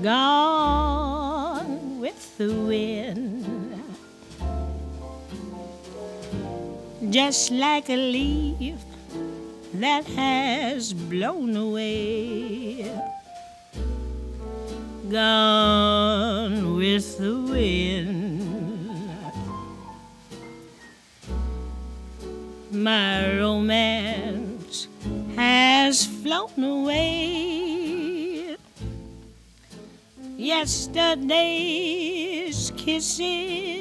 gone with the wind, just like a leaf that has blown away, gone with the wind. My romance has flown away. Yesterday's kisses